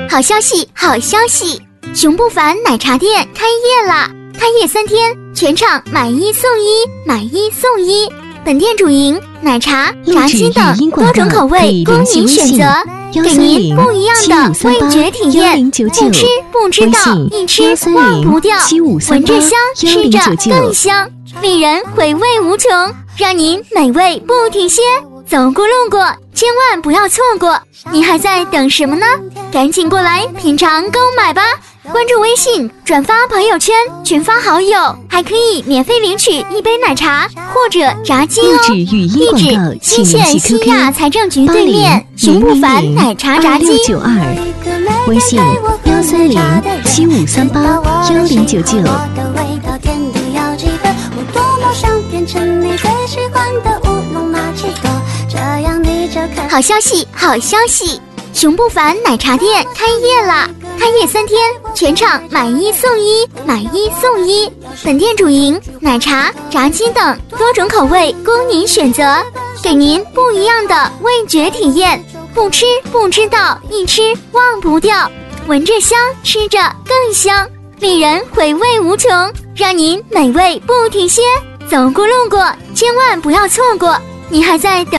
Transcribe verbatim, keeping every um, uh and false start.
好消息，好消息！熊不凡奶茶店开业啦！开业三天，全场买一送一，买一送一。本店主营奶茶、炸鸡等多种口味供您选择，给您不一样的味觉体验。不吃不知道，一吃忘不掉，闻着香，吃着更香，令人回味无穷，让您美味不停歇。走过路过，千万不要错过！你还在等什么呢？赶紧过来品尝购买吧！关注微信，转发朋友圈，群发好友，还可以免费领取一杯奶茶或者炸鸡哦。 地址语音广告，请联系 Q Q 西亚财政局对面熊不凡奶茶炸鸡。 九二，微信幺三零七五三八幺零九九。 好消息，好消息！熊不凡奶茶店开业啦！开业三天，全场买一送一，买一送一。本店主营奶茶、炸鸡等多种口味供您选择，给您不一样的味觉体验。不吃不知道，一吃忘不掉，闻着香，吃着更香，令人回味无穷，让您美味不停歇。走过路过，千万不要错过！你还在等